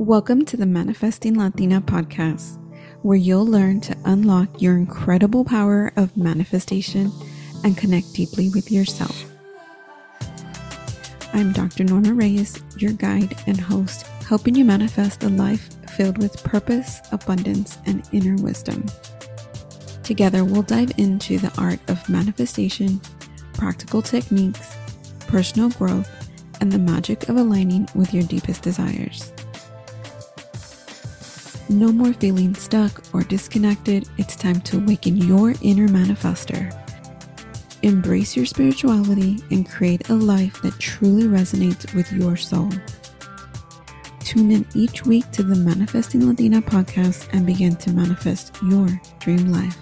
Welcome to the Manifesting Latina podcast, where you'll learn to unlock your incredible power of manifestation and connect deeply with yourself. I'm Dr. Norma Reyes, your guide and host, helping you manifest a life filled with purpose, abundance, and inner wisdom. Together, we'll dive into the art of manifestation, practical techniques, personal growth, and the magic of aligning with your deepest desires. No more feeling stuck or disconnected. It's time to awaken your inner manifester. Embrace your spirituality and create a life that truly resonates with your soul. Tune in each week to the Manifesting Latina podcast and begin to manifest your dream life.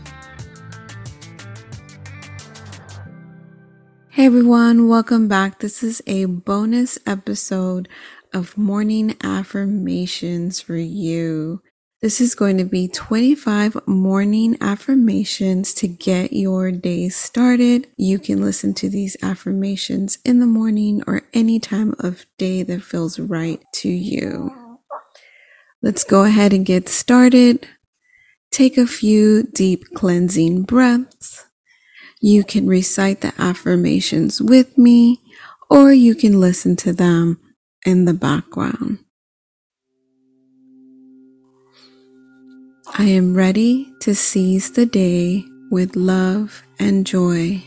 Hey everyone, welcome back. This is a bonus episode of morning affirmations for you. This is going to be 25 morning affirmations to get your day started. You can listen to these affirmations in the morning or any time of day that feels right to you. Let's go ahead and get started. Take a few deep cleansing breaths. You can recite the affirmations with me, or you can listen to them in the background. I am ready to seize the day with love and joy.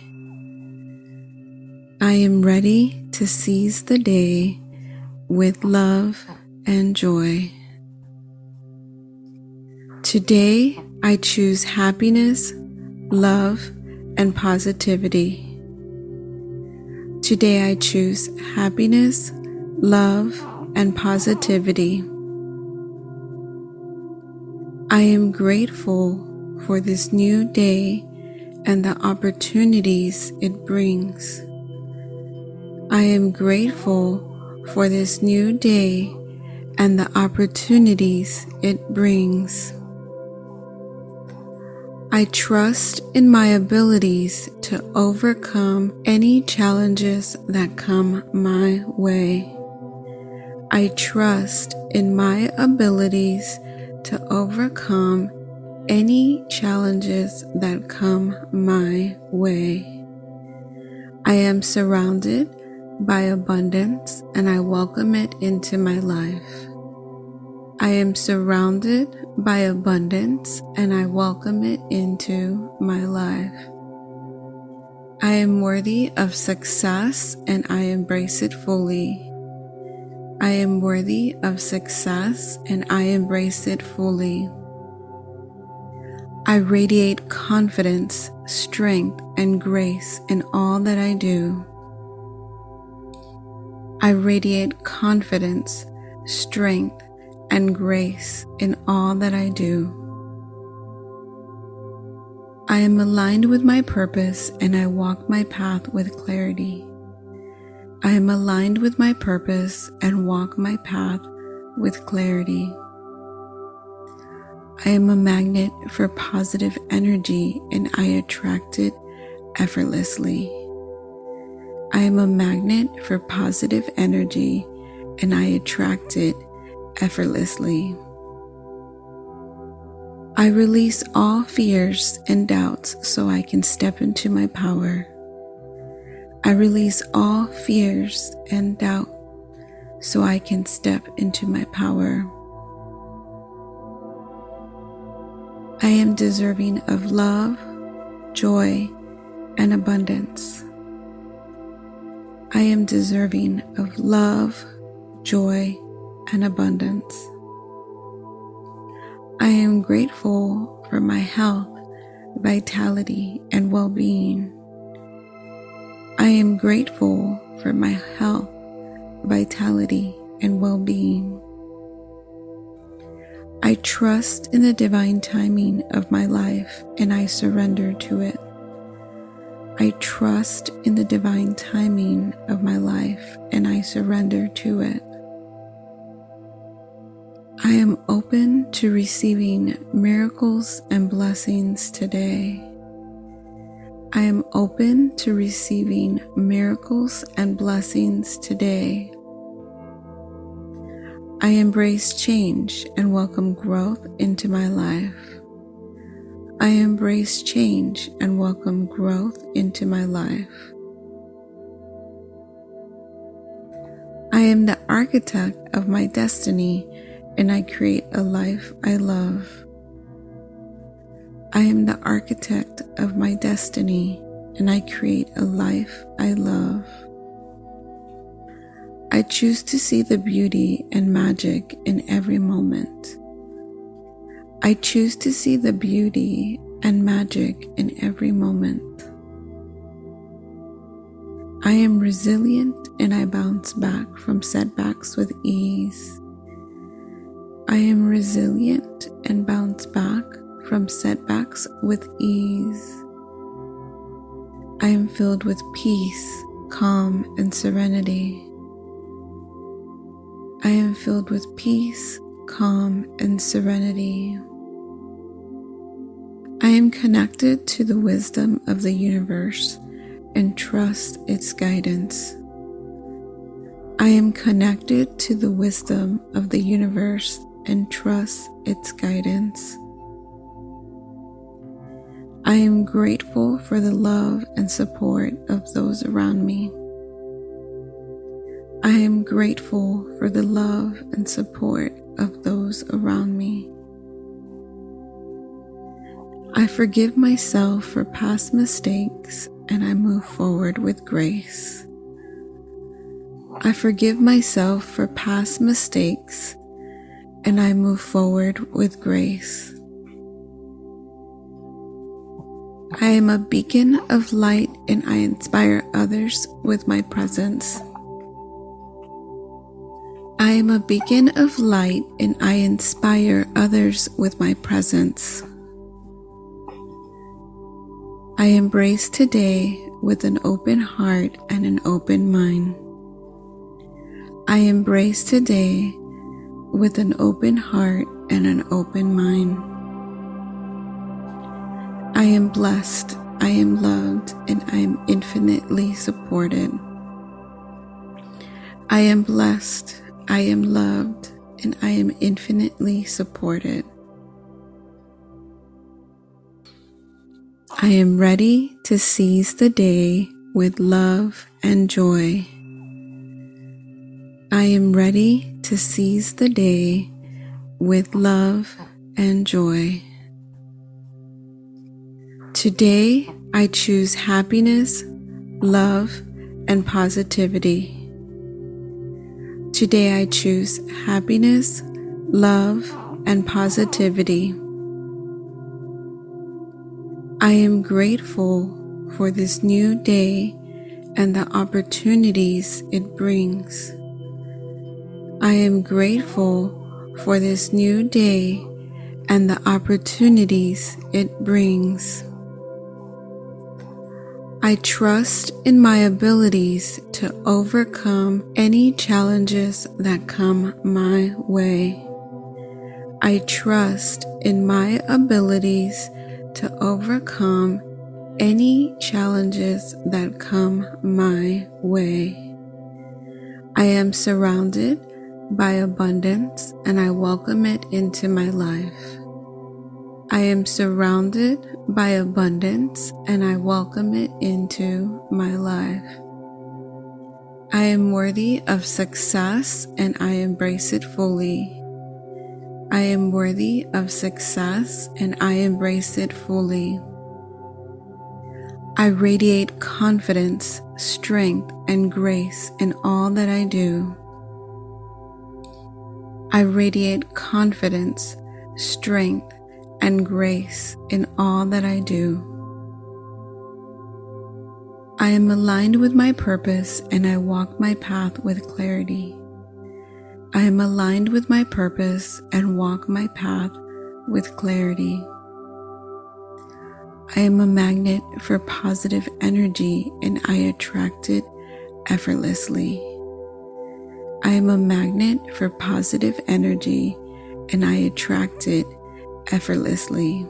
I am ready to seize the day with love and joy. Today, I choose happiness, love, and positivity. Today, I choose happiness, love, and positivity. I am grateful for this new day and the opportunities it brings. I am grateful for this new day and the opportunities it brings. I trust in my abilities to overcome any challenges that come my way. I trust in my abilities to overcome any challenges that come my way. I am surrounded by abundance and I welcome it into my life. I am surrounded by abundance and I welcome it into my life. I am worthy of success and I embrace it fully. I am worthy of success and I embrace it fully. I radiate confidence, strength, and grace in all that I do. I radiate confidence, strength, and grace in all that I do. I am aligned with my purpose and I walk my path with clarity. I am aligned with my purpose and walk my path with clarity. I am a magnet for positive energy and I attract it effortlessly. I am a magnet for positive energy and I attract it effortlessly. I release all fears and doubts so I can step into my power. I release all fears and doubt so I can step into my power. I am deserving of love, joy, and abundance. I am deserving of love, joy, and abundance. I am grateful for my health, vitality, and well-being. I am grateful for my health, vitality, and well-being. I trust in the divine timing of my life and I surrender to it. I trust in the divine timing of my life and I surrender to it. I am open to receiving miracles and blessings today. I am open to receiving miracles and blessings today. I embrace change and welcome growth into my life. I embrace change and welcome growth into my life. I am the architect of my destiny, and I create a life I love. I am the architect of my destiny, and I create a life I love. I choose to see the beauty and magic in every moment. I choose to see the beauty and magic in every moment. I am resilient and I bounce back from setbacks with ease. I am resilient and bounce back from setbacks with ease. I am filled with peace, calm, and serenity. I am filled with peace, calm, and serenity. I am connected to the wisdom of the universe and trust its guidance. I am connected to the wisdom of the universe and trust its guidance. I am grateful for the love and support of those around me. I am grateful for the love and support of those around me. I forgive myself for past mistakes and I move forward with grace. I forgive myself for past mistakes and I move forward with grace. I am a beacon of light and I inspire others with my presence. I am a beacon of light and I inspire others with my presence. I embrace today with an open heart and an open mind. I embrace today with an open heart and an open mind. I am blessed, I am loved, and I am infinitely supported. I am blessed, I am loved, and I am infinitely supported. I am ready to seize the day with love and joy. I am ready to seize the day with love and joy. Today, I choose happiness, love, and positivity. Today, I choose happiness, love, and positivity. I am grateful for this new day and the opportunities it brings. I am grateful for this new day and the opportunities it brings. I trust in my abilities to overcome any challenges that come my way. I trust in my abilities to overcome any challenges that come my way. I am surrounded by abundance and I welcome it into my life. I am surrounded by abundance and I welcome it into my life. I am worthy of success and I embrace it fully. I am worthy of success and I embrace it fully. I radiate confidence, strength, and grace in all that I do. I radiate confidence, strength, and grace in all that I do. I am aligned with my purpose and I walk my path with clarity. I am aligned with my purpose and walk my path with clarity. I am a magnet for positive energy and I attract it effortlessly. I am a magnet for positive energy and I attract it effortlessly.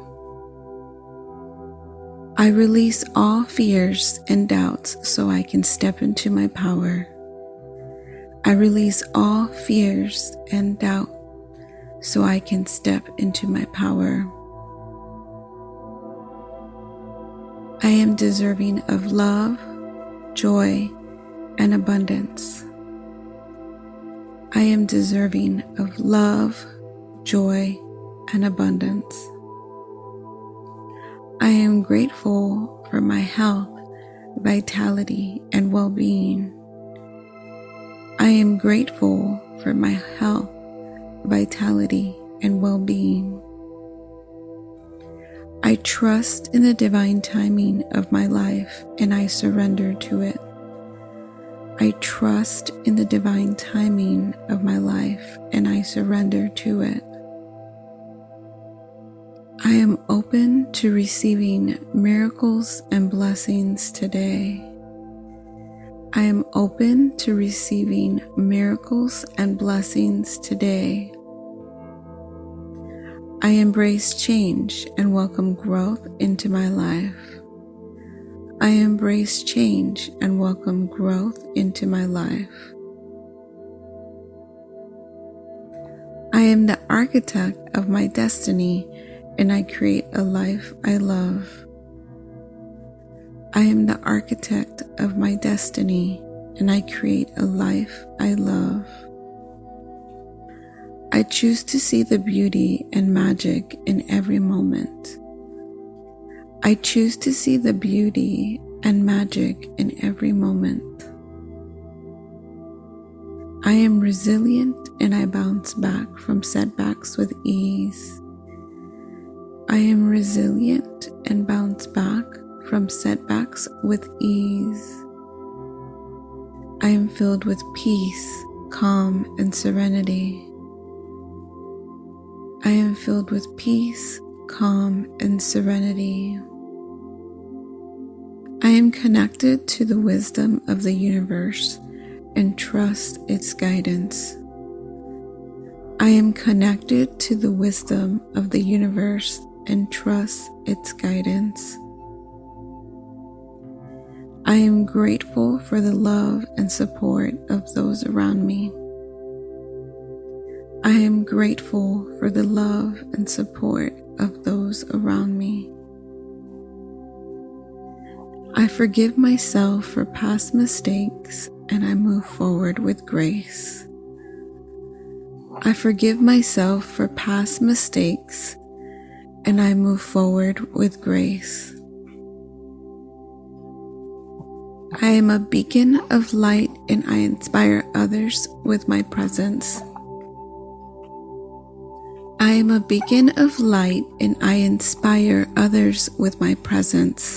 I release all fears and doubts so I can step into my power. I release all fears and doubt so I can step into my power. I am deserving of love, joy, and abundance. I am deserving of love, joy, and abundance. I am grateful for my health, vitality, and well-being. I am grateful for my health, vitality, and well-being. I trust in the divine timing of my life and I surrender to it. I trust in the divine timing of my life and I surrender to it. I am open to receiving miracles and blessings today. I am open to receiving miracles and blessings today. I embrace change and welcome growth into my life. I embrace change and welcome growth into my life. I am the architect of my destiny and I create a life I love. I am the architect of my destiny and I create a life I love. I choose to see the beauty and magic in every moment. I choose to see the beauty and magic in every moment. I am resilient and I bounce back from setbacks with ease. I am resilient and bounce back from setbacks with ease. I am filled with peace, calm, and serenity. I am filled with peace, calm, and serenity. I am connected to the wisdom of the universe and trust its guidance. I am connected to the wisdom of the universe and trust its guidance. I am grateful for the love and support of those around me. I am grateful for the love and support of those around me. I forgive myself for past mistakes and I move forward with grace. I forgive myself for past mistakes and I move forward with grace. I am a beacon of light and I inspire others with my presence. I am a beacon of light and I inspire others with my presence.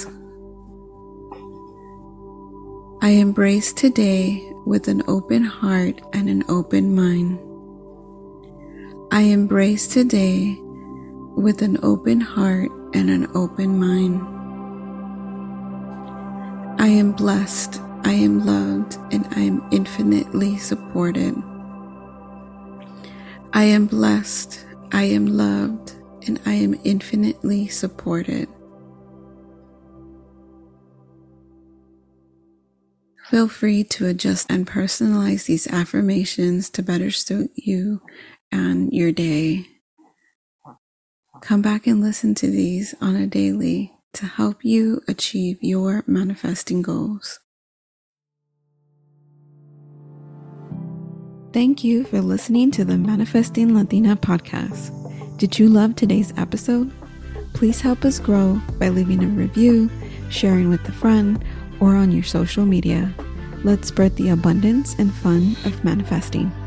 I embrace today with an open heart and an open mind. I embrace today with an open heart and an open mind. I am blessed, I am loved, and I am infinitely supported. I am blessed, I am loved, and I am infinitely supported. Feel free to adjust and personalize these affirmations to better suit you and your day. Come back and listen to these on a daily to help you achieve your manifesting goals. Thank you for listening to the Manifesting Latina podcast. Did you love today's episode? Please help us grow by leaving a review, sharing with a friend, or on your social media. Let's spread the abundance and fun of manifesting.